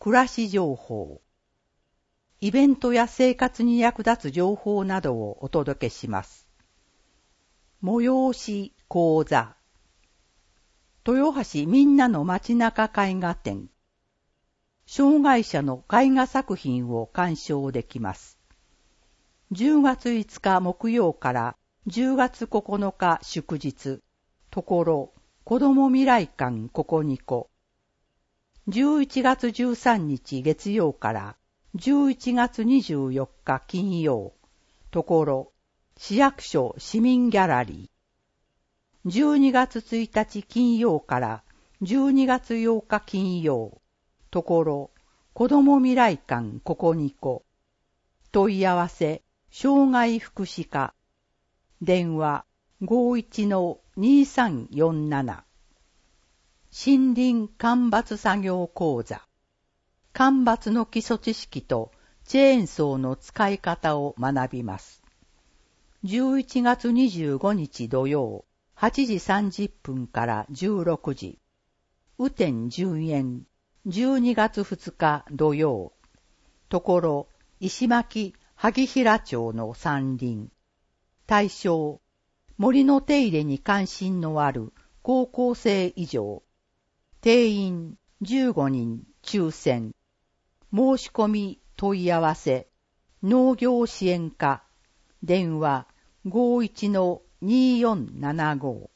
暮らし情報。イベントや生活に役立つ情報などをお届けします。催し講座。豊橋みんなの街中絵画展。障害者の絵画作品を鑑賞できます。10月5日木曜から10月9日祝日。ところ、子ども未来館ここにこ。11月13日月曜から11月24日金曜。ところ、市役所市民ギャラリー。12月1日金曜から12月8日金曜。ところ、子ども未来館ここにこ。問い合わせ、障害福祉課。電話、51-2347。森林間伐作業講座。間伐の基礎知識とチェーンソーの使い方を学びます。11月25日土曜、8時30分から16時。雨天順延。12月2日土曜。ところ、石巻萩平町の山林。対象、森の手入れに関心のある高校生以上。定員15人抽選。申し込み問い合わせ。農業支援課。電話51-2475。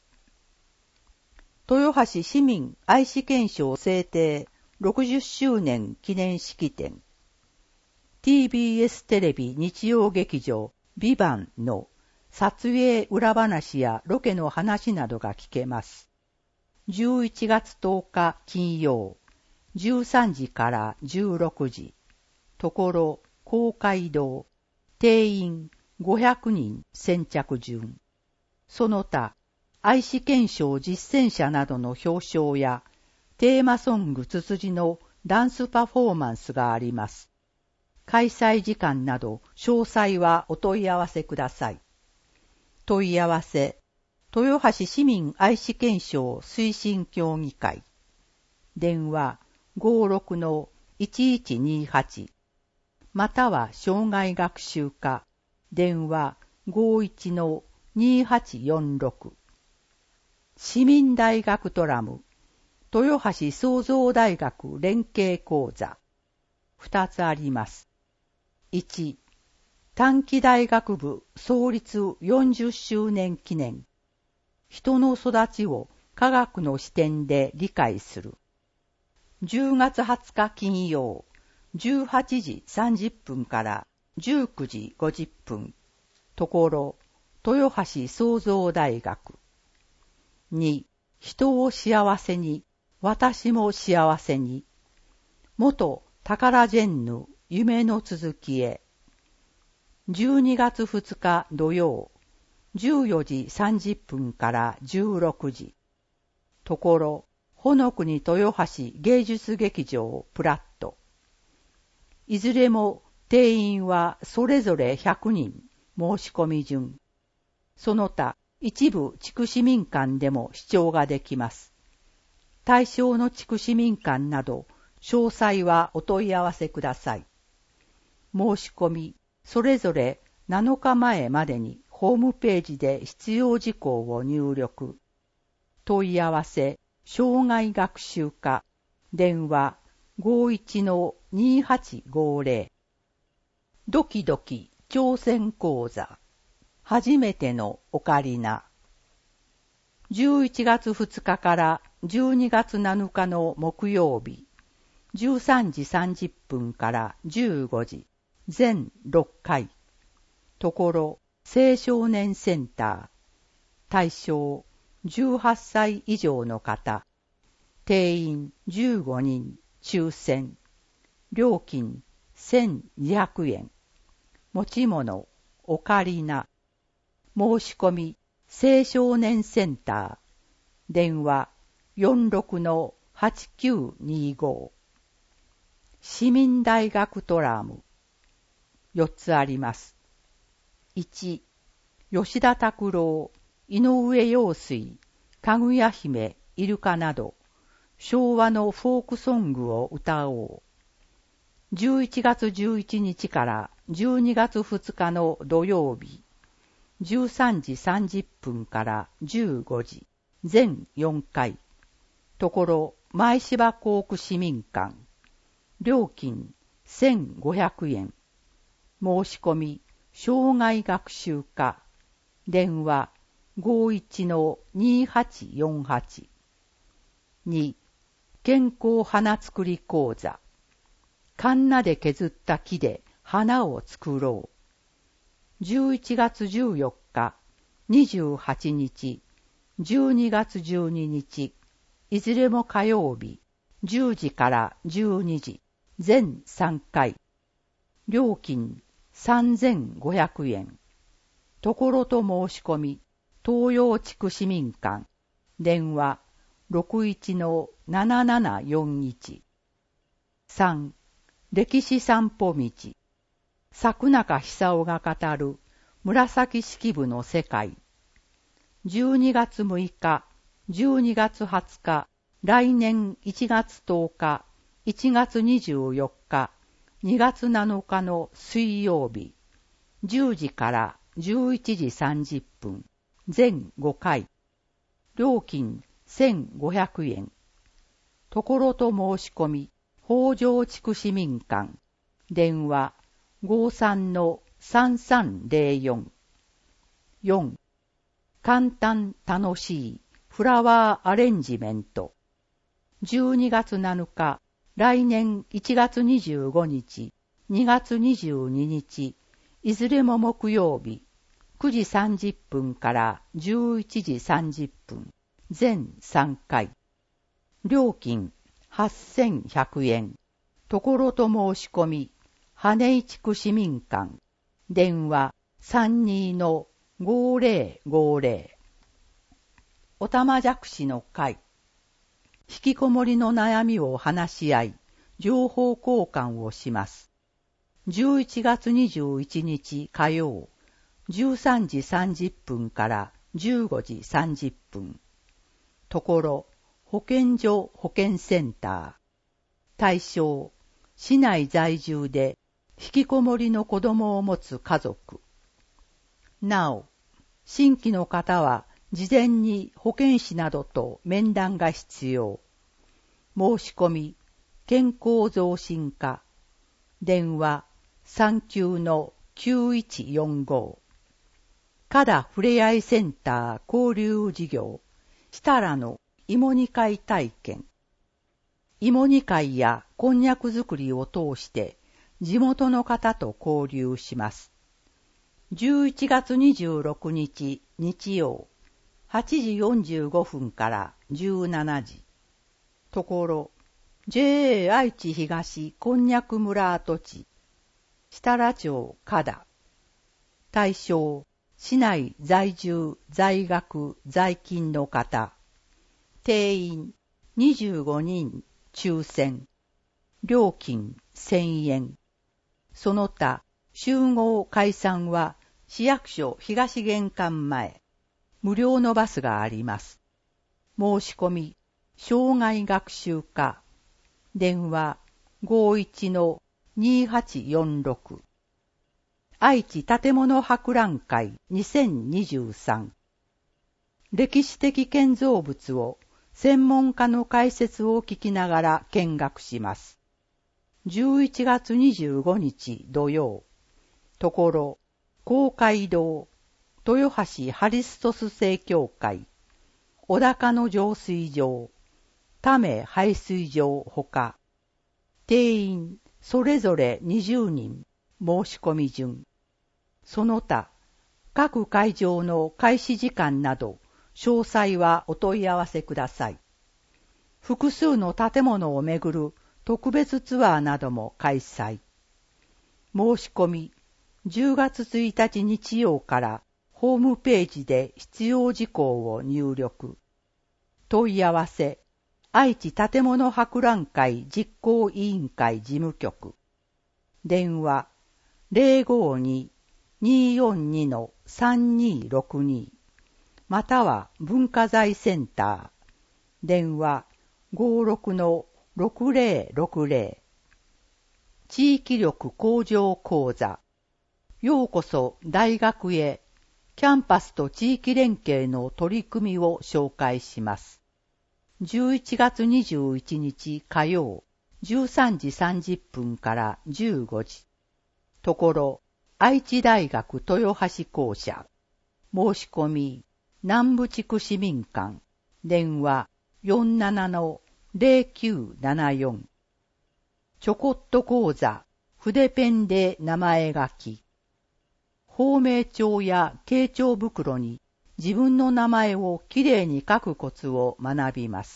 豊橋市民愛知県賞制定60周年記念式典。TBS テレビ日曜劇場ビバンの撮影裏話やロケの話などが聞けます。11月10日金曜、13時から16時。ところ、公会堂。定員500人先着順。その他、愛知県賞実践者などの表彰や、テーマソングつつじのダンスパフォーマンスがあります。開催時間など詳細はお問い合わせください。問い合わせ、豊橋市民愛知県賞推進協議会。電話56-1128。または障害学習課。電話51-2846。市民大学トラム。豊橋創造大学連携講座。2つあります。1、短期大学部創立40周年記念。人の育ちを科学の視点で理解する。10月20日金曜、18時30分から19時50分。ところ、豊橋創造大学。2、人を幸せに、私も幸せに。元タカラジェンヌ夢の続きへ。12月2日土曜、14時30分から16時。ところ、ほのくに豊橋芸術劇場プラット。いずれも定員はそれぞれ100人、申し込み順。その他、一部地区市民館でも視聴ができます。対象の地区市民館など、詳細はお問い合わせください。申し込み、それぞれ7日前までにホームページで必要事項を入力。問い合わせ、障害学習課、電話51-2850。ドキドキ挑戦講座。初めてのオカリナ。11月2日から12月7日の木曜日、13時30分から15時、全6回。ところ、青少年センター。対象、18歳以上の方。定員15人、抽選。料金1200円。持ち物、オカリナ。申し込み、青少年センター。電話46-8925。市民大学トラム。4つあります。1、吉田拓郎、井上陽水、かぐや姫、イルカなど、昭和のフォークソングを歌おう。 11月11日から12月2日の土曜日、13時30分から15時、全4回。ところ、前芝港区市民館。料金1500円。申し込み、障害学習課。電話51-2848。2、健康花作り講座。カンナで削った木で花を作ろう。11月14日、28日、12月12日、いずれも火曜日、10時から12時、全3回。料金3500円。ところと申し込み、東洋地区市民館。電話61-7741。3、歴史散歩道。作中久夫が語る紫式部の世界。12月6日、12月20日、来年1月10日、1月24日、2月7日の水曜日、10時から11時30分、全5回。料金1500円。ところと申し込み、北条地区市民館。電話53-3304。4、簡単楽しいフラワーアレンジメント。12月7日、来年1月25日、2月22日、いずれも木曜日、9時30分から11時30分、全3回。料金8100円。ところと申し込み、羽井地区市民館。電話32-5050。おたまじゃくしの会。引きこもりの悩みを話し合い、情報交換をします。11月21日火曜、13時30分から15時30分。ところ、保健所保健センター。対象、市内在住で引きこもりの子供を持つ家族。なお、新規の方は事前に保健師などと面談が必要。申し込み、健康増進課。電話39-9145。加田ふれあいセンター交流事業。設楽の芋煮会体験。芋煮会やこんにゃく作りを通して地元の方と交流します。11月26日日曜、8時45分から17時。ところ、JA 愛知東こんにゃく村跡地、設楽町加田。対象、市内在住、在学、在勤の方。定員25人抽選。料金1000円。その他、集合解散は市役所東玄関前。無料のバスがあります。申し込み、障害学習課。電話51-2846。愛知建物博覧会2023。歴史的建造物を専門家の解説を聞きながら見学します。11月25日土曜。ところ、公会堂、豊橋ハリストス正教会、小高の浄水場、多目排水場ほか、定員それぞれ20人、申し込み順。その他、各会場の開始時間など、詳細はお問い合わせください。複数の建物をめぐる特別ツアーなども開催。申し込み、10月1日日曜からホームページで必要事項を入力。問い合わせ、愛知建物博覧会実行委員会事務局。電話、052-242-3262。または文化財センター。電話、56-6060。 地域力向上講座。ようこそ大学へ。キャンパスと地域連携の取り組みを紹介します。11月21日火曜、13時30分から15時。ところ、愛知大学豊橋校舎。申し込み、南部地区市民館。電話 47-0974。ちょこっと講座、筆ペンで名前書き。芳名帳や傾聴袋に自分の名前をきれいに書くコツを学びます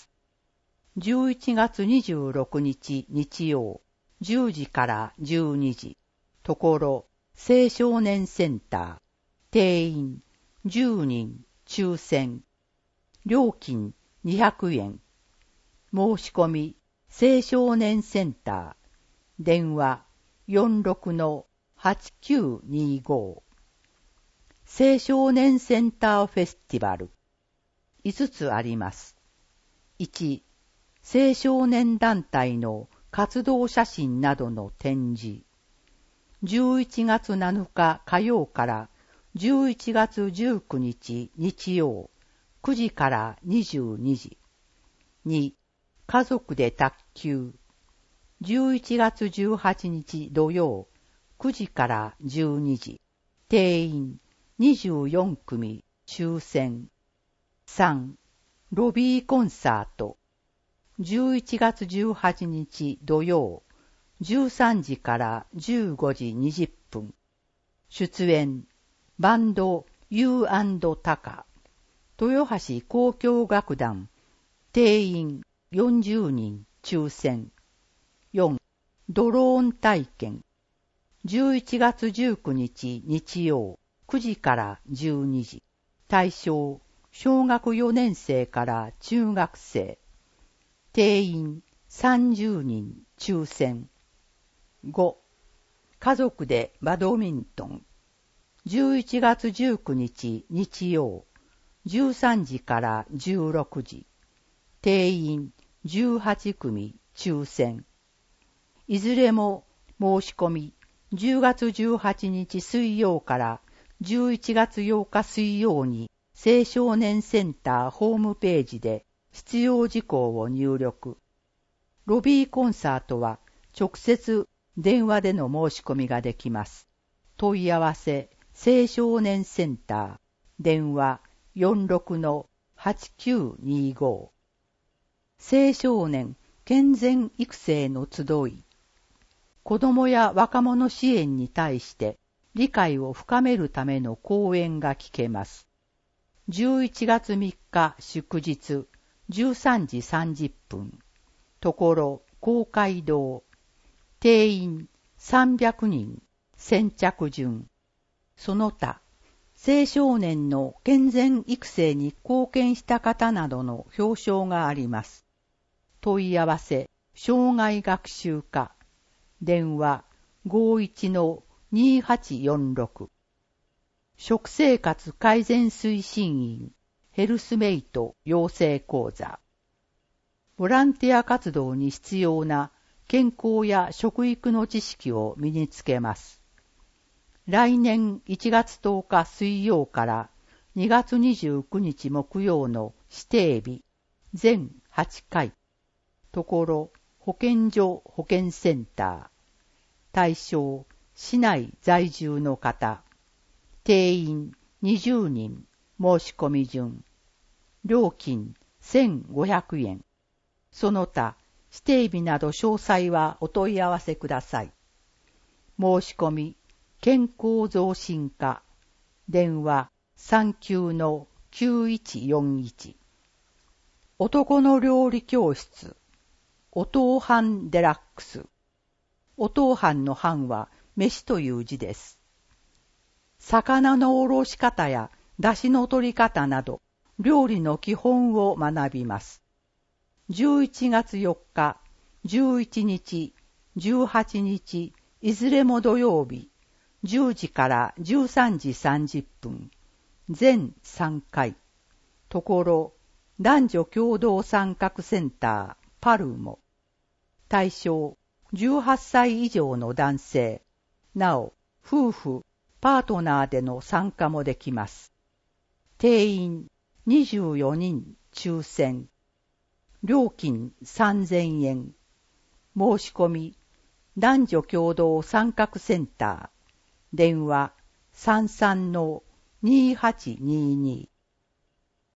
。11月26日日曜、10時から12時。ところ、青少年センター。定員、10人、抽選。料金、200円。申し込み、青少年センター。電話、46-8925。青少年センターフェスティバル。5つあります。1、青少年団体の活動写真などの展示。11月7日火曜から11月19日日曜、9時から22時。2、家族で卓球。11月18日土曜、9時から12時。定員24組抽選。3、ロビーコンサート。11月18日土曜、13時から15時20分。出演、バンド U&タカ。豊橋交響楽団。定員40人抽選。4、ドローン体験。11月19日日曜、9時から12時。対象、小学4年生から中学生。定員30人抽選。5、家族でバドミントン。11月19日日曜、13時から16時。定員18組抽選。いずれも申し込み、10月18日水曜から11月8日水曜に青少年センターホームページで必要事項を入力。ロビーコンサートは直接電話での申し込みができます。問い合わせ青少年センター電話 46-8925。 青少年健全育成の集い。子どもや若者支援に対して理解を深めるための講演が聞けます。11月3日祝日13時30分。ところ公会堂。定員300人。先着順。その他、青少年の健全育成に貢献した方などの表彰があります。問い合わせ障害学習課。電話 51-2846。食生活改善推進員ヘルスメイト養成講座。ボランティア活動に必要な健康や食育の知識を身につけます。来年1月10日水曜から2月29日木曜の指定日全8回。ところ保健所保健センター。対象市内在住の方。定員20人。申し込み順。料金1500円。その他指定日など詳細はお問い合わせください。申し込み健康増進課。電話 39-9141。男の料理教室。お豆飯デラックス。お豆飯の飯は飯という字です。魚のおろし方や出汁の取り方など料理の基本を学びます。11月4日、11日、18日、いずれも土曜日、10時から13時30分、全3回。ところ、男女共同参画センター、パルモ。対象、 18歳以上の男性、なお、夫婦、パートナーでの参加もできます。定員24人抽選。料金3000円。申し込み、男女共同参画センター。電話33-2822